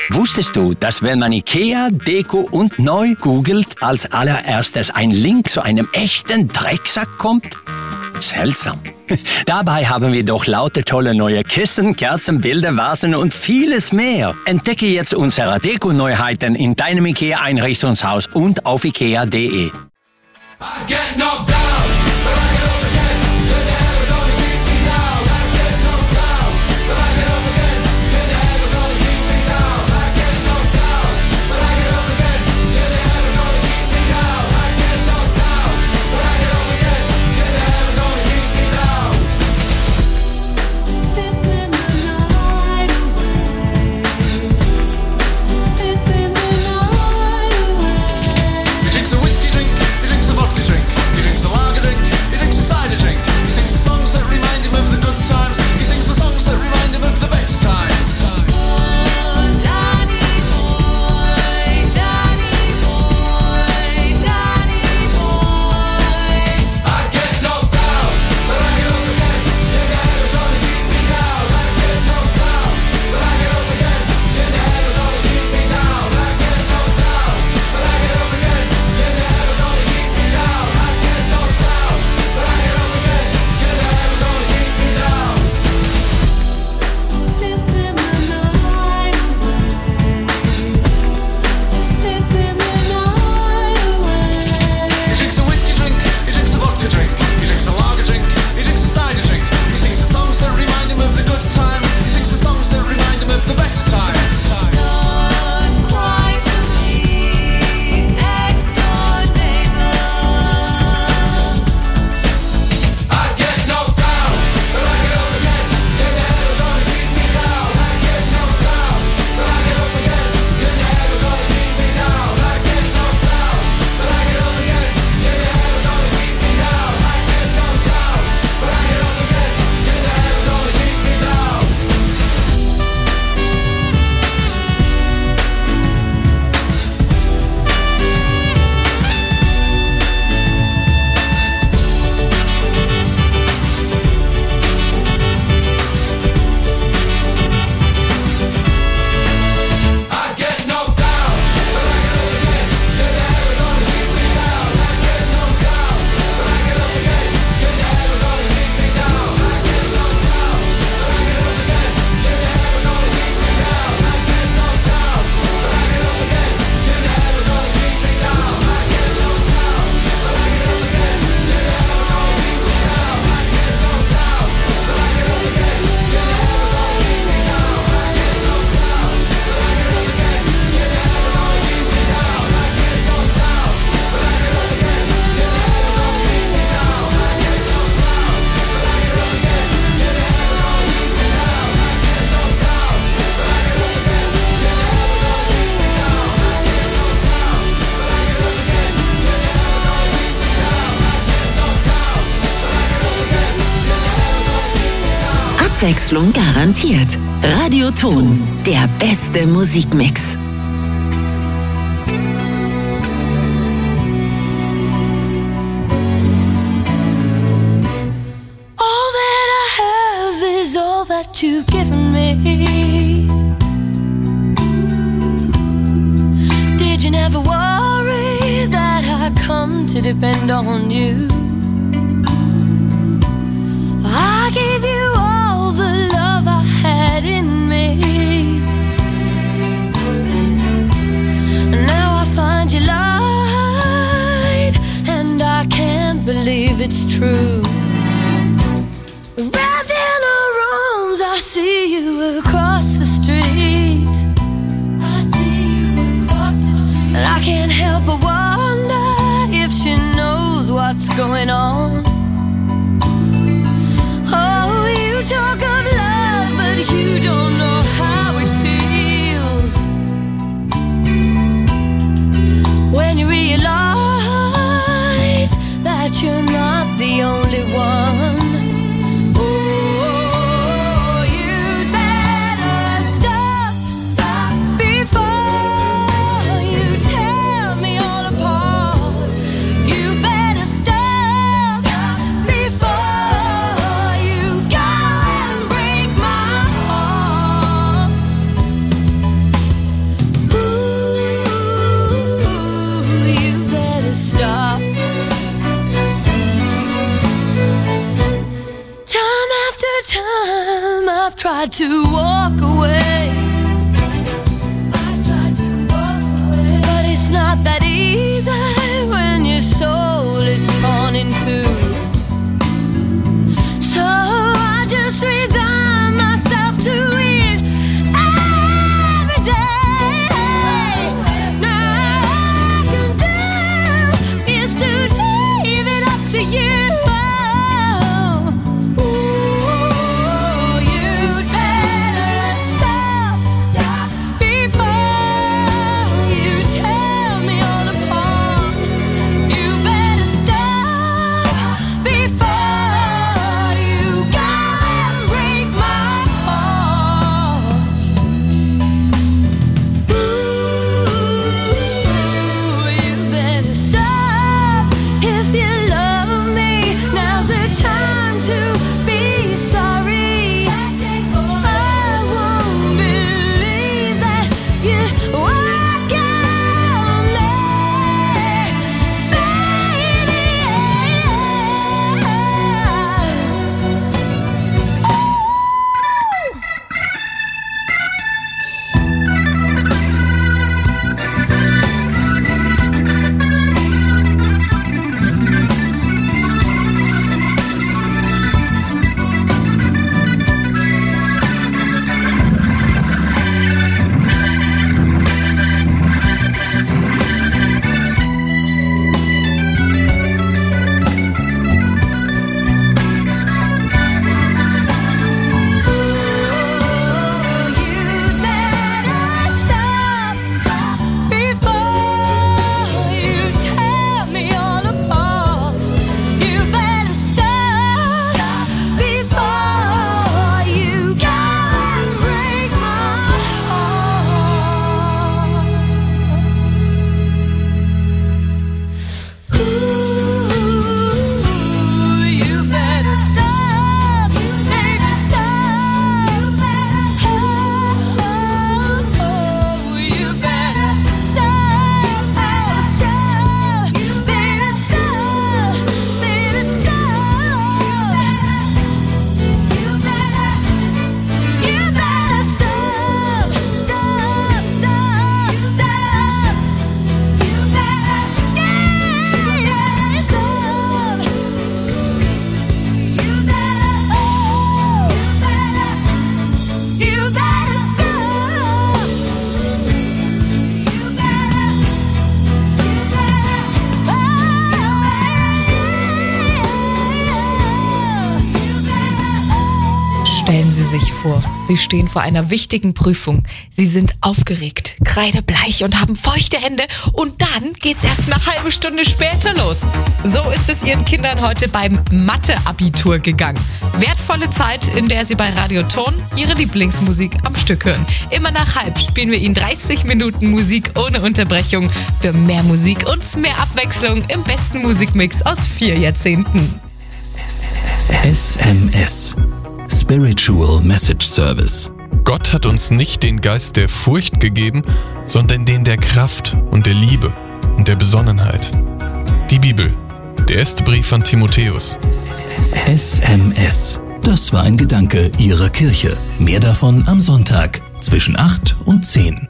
Wusstest du, dass wenn man Ikea, Deko und neu googelt, als allererstes ein Link zu einem echten Drecksack kommt? Seltsam. Dabei haben wir doch lauter tolle neue Kissen, Kerzen, Bilder, Vasen und vieles mehr. Entdecke jetzt unsere Deko-Neuheiten in deinem Ikea-Einrichtungshaus und auf ikea.de. Abwechslung garantiert. Radioton, der beste Musikmix. All that I have is all that you've given me. Did you never worry that I come to depend on you? I gave you all the love I had in me. Now I find you lied, and I can't believe it's true. Wrapped in her arms, I see you across the street. I see you across the street. And I can't help but wonder if she knows what's going on. Oh, you talk of love, but you don't know how it feels when you realize that you're not the only one. Oh, you'd better stop before you tear me all apart. You better stop Stellen Sie sich vor, Sie stehen vor einer wichtigen Prüfung. Sie sind aufgeregt, kreidebleich und haben feuchte Hände und dann geht's erst eine halbe Stunde später los. So ist es Ihren Kindern heute beim Mathe-Abitur gegangen. Wertvolle Zeit, in der Sie bei Radio Ton Ihre Lieblingsmusik am Stück hören. Immer nach halb spielen wir Ihnen 30 Minuten Musik ohne Unterbrechung für mehr Musik und mehr Abwechslung im besten Musikmix aus 4 Jahrzehnten. SMS. Spiritual Message Service. Gott hat uns nicht den Geist der Furcht gegeben, sondern den der Kraft und der Liebe und der Besonnenheit. Die Bibel, der erste Brief an Timotheus. SMS. Das war ein Gedanke Ihrer Kirche. Mehr davon am Sonntag zwischen 8 und 10.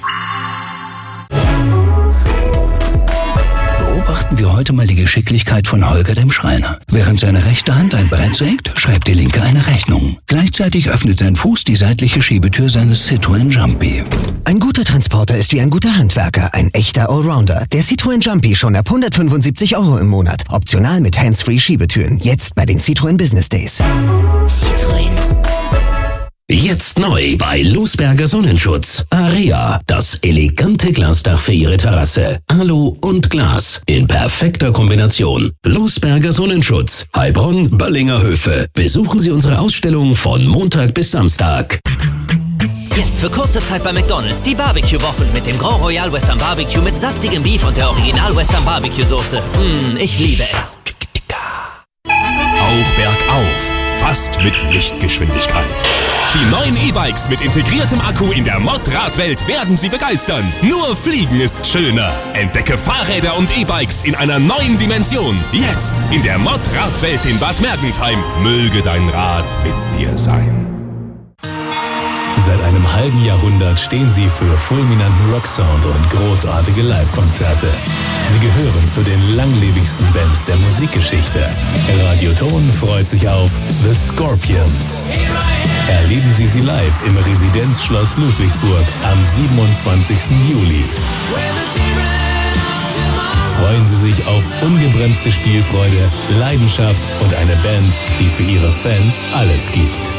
Beobachten wir heute mal die Geschicklichkeit von Holger dem Schreiner. Während seine rechte Hand ein Brett sägt, schreibt die linke eine Rechnung. Gleichzeitig öffnet sein Fuß die seitliche Schiebetür seines Citroën Jumpy. Ein guter Transporter ist wie ein guter Handwerker, ein echter Allrounder. Der Citroën Jumpy schon ab 175 € im Monat. Optional mit Hands-Free Schiebetüren. Jetzt bei den Citroën Business Days. Citroën. Jetzt neu bei Loosberger Sonnenschutz. Area, das elegante Glasdach für Ihre Terrasse. Alu und Glas in perfekter Kombination. Loosberger Sonnenschutz, Heilbronn, Böllinger Höfe. Besuchen Sie unsere Ausstellung von Montag bis Samstag. Jetzt für kurze Zeit bei McDonald's die Barbecue-Wochen mit dem Grand Royal Western Barbecue mit saftigem Beef und der Original Western Barbecue-Soße. Ich liebe es. Auch bergauf, fast mit Lichtgeschwindigkeit. Die neuen E-Bikes mit integriertem Akku in der Mod-Radwelt werden Sie begeistern. Nur Fliegen ist schöner. Entdecke Fahrräder und E-Bikes in einer neuen Dimension. Jetzt in der Mod-Radwelt in Bad Mergentheim. Möge dein Rad mit dir sein. Seit einem halben Jahrhundert stehen sie für fulminanten Rocksound und großartige Live-Konzerte. Sie gehören zu den langlebigsten Bands der Musikgeschichte. Radio Ton freut sich auf The Scorpions. Erleben Sie live im Residenzschloss Ludwigsburg am 27. Juli. Freuen Sie sich auf ungebremste Spielfreude, Leidenschaft und eine Band, die für ihre Fans alles gibt.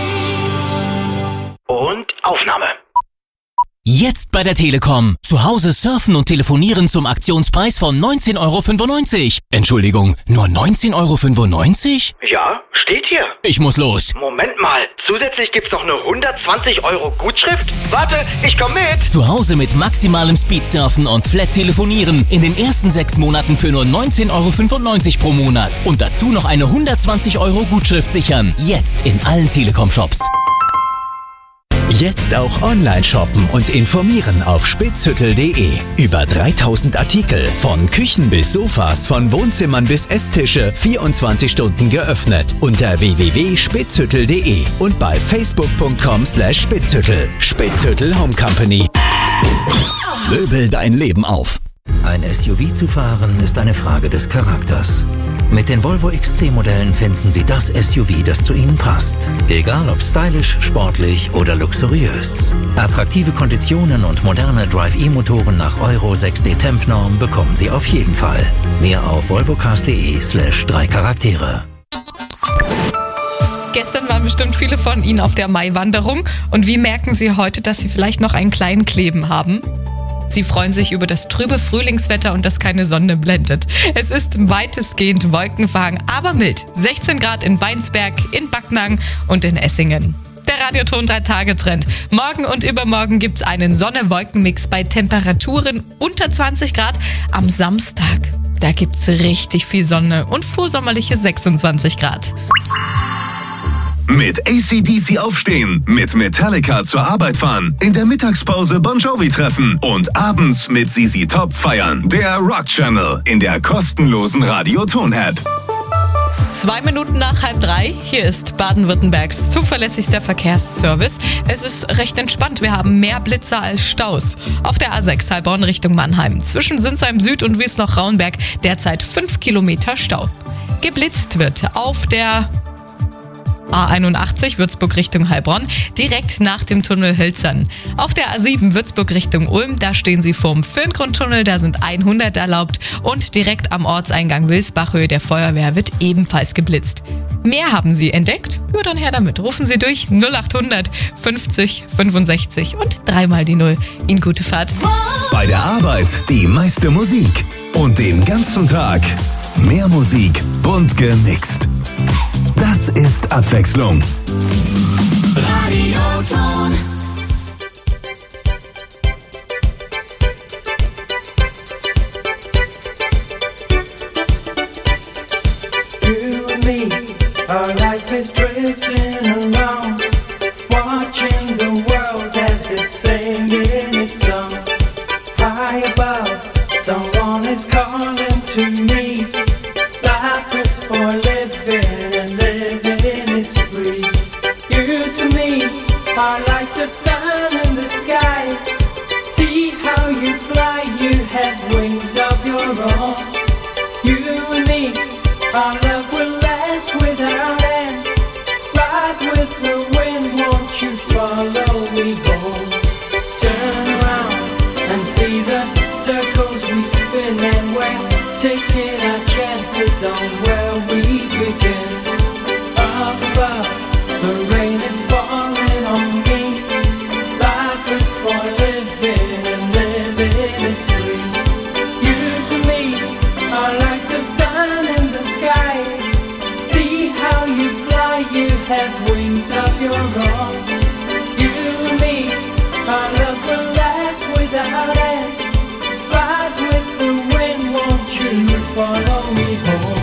Und Aufnahme. Jetzt bei der Telekom. Zu Hause surfen und telefonieren zum Aktionspreis von 19,95 €. Entschuldigung, nur 19,95 €? Ja, steht hier. Ich muss los. Moment mal, zusätzlich gibt's noch eine 120 € Gutschrift? Warte, ich komm mit. Zu Hause mit maximalem Speedsurfen und Flat telefonieren in den ersten 6 Monaten für nur 19,95 € pro Monat. Und dazu noch eine 120 € Gutschrift sichern. Jetzt in allen Telekom-Shops. Jetzt auch online shoppen und informieren auf spitzhüttel.de. Über 3000 Artikel, von Küchen bis Sofas, von Wohnzimmern bis Esstische, 24 Stunden geöffnet. Unter www.spitzhüttel.de und bei facebook.com/spitzhüttel. Spitzhüttel Home Company. Möbel dein Leben auf. Ein SUV zu fahren ist eine Frage des Charakters. Mit den Volvo XC-Modellen finden Sie das SUV, das zu Ihnen passt. Egal ob stylisch, sportlich oder luxuriös. Attraktive Konditionen und moderne Drive-E-Motoren nach Euro 6D Temp-Norm bekommen Sie auf jeden Fall. Mehr auf volvocars.de/3 Charaktere. Gestern waren bestimmt viele von Ihnen auf der Maiwanderung. Und wie merken Sie heute, dass Sie vielleicht noch einen kleinen Kleben haben? Sie freuen sich über das trübe Frühlingswetter und dass keine Sonne blendet. Es ist weitestgehend wolkenverhangen, aber mild. 16 Grad in Weinsberg, in Backnang und in Essingen. Der Radioton 3-Tage-Trend. Morgen und übermorgen gibt's einen Sonne-Wolken-Mix bei Temperaturen unter 20 Grad. Am Samstag, da gibt's richtig viel Sonne und vorsommerliche 26 Grad. Mit AC/DC aufstehen, mit Metallica zur Arbeit fahren, in der Mittagspause Bon Jovi treffen und abends mit ZZ Top feiern. Der Rock Channel in der kostenlosen Radioton-App. 2 Minuten nach 2:30, hier ist Baden-Württembergs zuverlässigster Verkehrsservice. Es ist recht entspannt, wir haben mehr Blitzer als Staus. Auf der A6 Heilbronn Richtung Mannheim, zwischen Sinsheim Süd und Wiesloch-Raunberg derzeit 5 Kilometer Stau. Geblitzt wird auf der A81 Würzburg Richtung Heilbronn, direkt nach dem Tunnel Hölzern. Auf der A7 Würzburg Richtung Ulm, da stehen Sie vorm Föhngrundtunnel, da sind 100 erlaubt und direkt am Ortseingang Wilsbachhöhe der Feuerwehr wird ebenfalls geblitzt. Mehr haben Sie entdeckt? Ja, dann her damit. Rufen Sie durch 0800 50 65 und 3 die 0. Ihnen gute Fahrt. Bei der Arbeit die meiste Musik und den ganzen Tag mehr Musik, bunt gemixt. Das ist Abwechslung. Radioton. You and me, our life is drifting along, watching the world as it's singing its song. High above, someone is calling to me. Life is for living and living is free. You to me are like the sun in the sky. See how you fly, you have wings of your own. You and me, our love will last without end. Ride with the wind, won't you follow me home? Turn around and see the circles we spin, and we're taking our chances on where we begin. Up above, the rain is falling on me. Life is for living and living is free. You to me are like the sun in the sky. See how you fly, you have wings of your own. You and me, our love will last without end. Ride with the wind, won't you follow me home?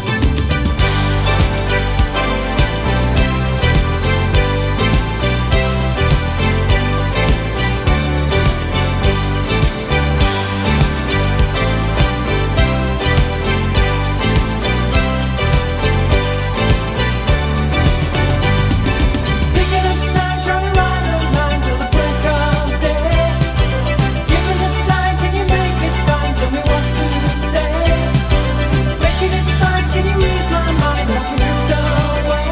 Taking up time, trying to ride the line till the break of day. Give it a sign, can you make it fine? Tell me what to say. Making it fine, can you ease my mind? I can drift away.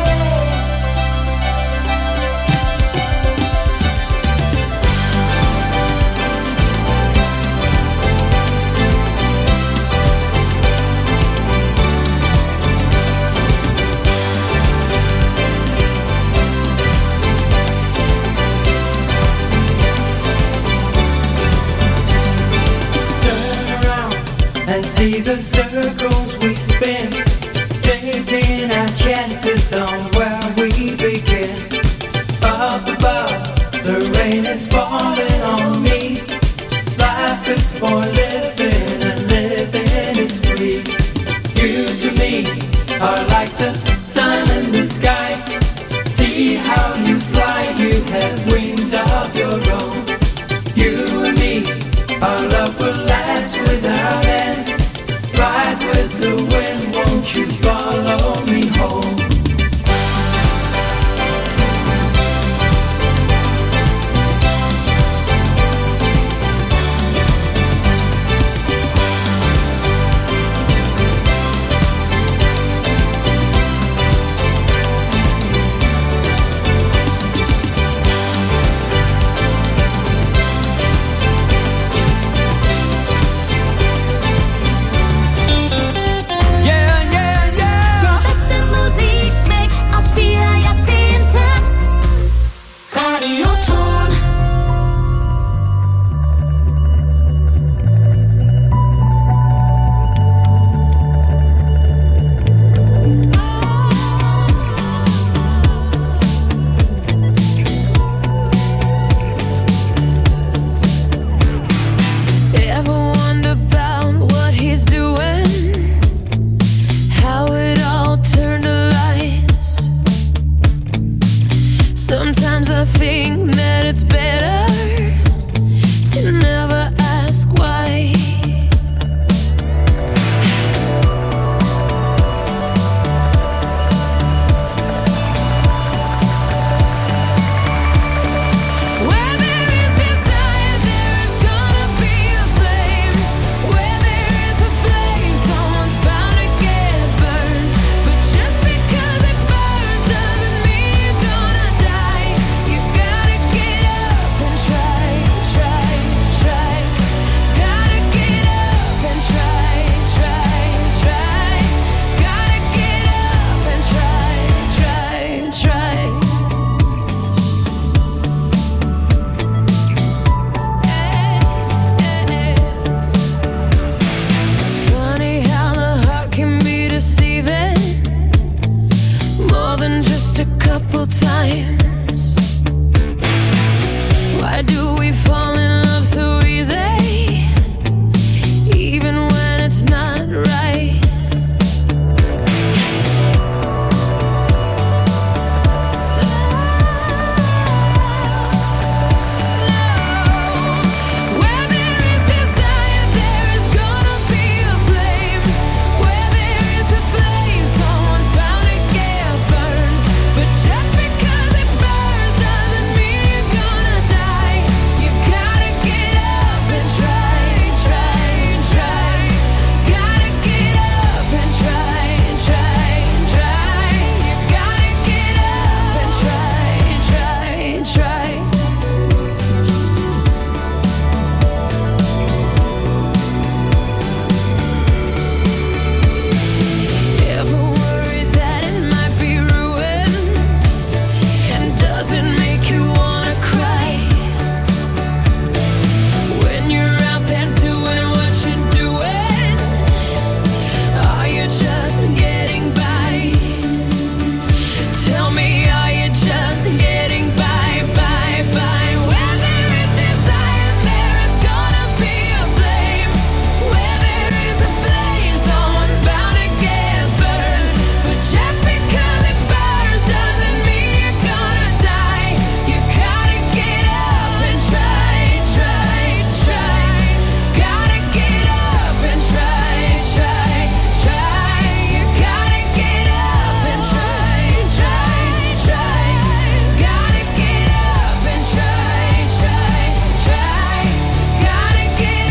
Turn around and see the circles we spin, taking our chances on where we begin. Up above, the rain is falling on me. Life is for living and living is free. You to me are like the sun in the sky. See how you fly, you have wings of Our love will last with